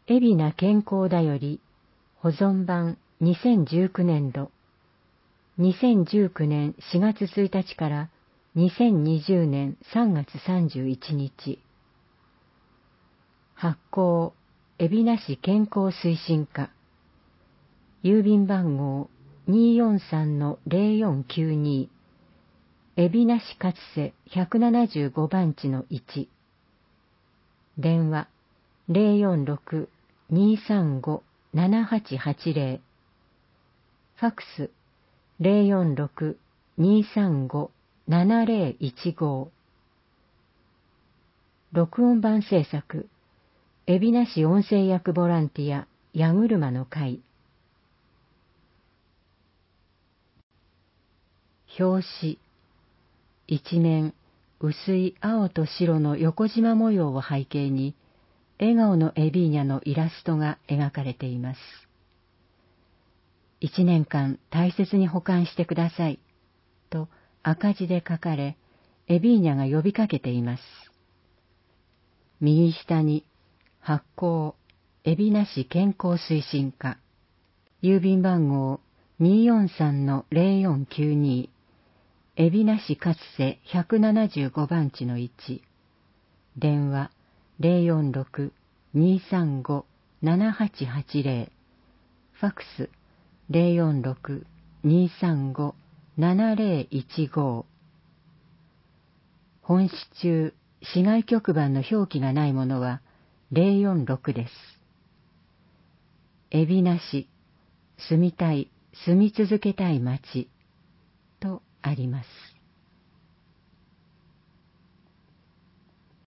海老名健康だより保存版2019年度2019年4月1日から2020年3月31日発行海老名市健康推進課郵便番号 243-0492 海老名市勝瀬175番地の1電話 046-235-7880 ファクス 046-235-7015 録音版制作海老名市音声訳ボランティア矢車の会表紙一面薄い青と白の横縞模様を背景に笑顔のエビーニャのイラストが描かれています。1年間大切に保管してくださいと赤字で書かれ、エビーニャが呼びかけています。右下に発行海老名市健康推進課郵便番号 243-0492 海老名市勝瀬175番地の1電話 046-235-7880 ファクス 046-235-7015 本紙中市外局番の表記がないものは046です。海老名市住みたい住み続けたい町とあります。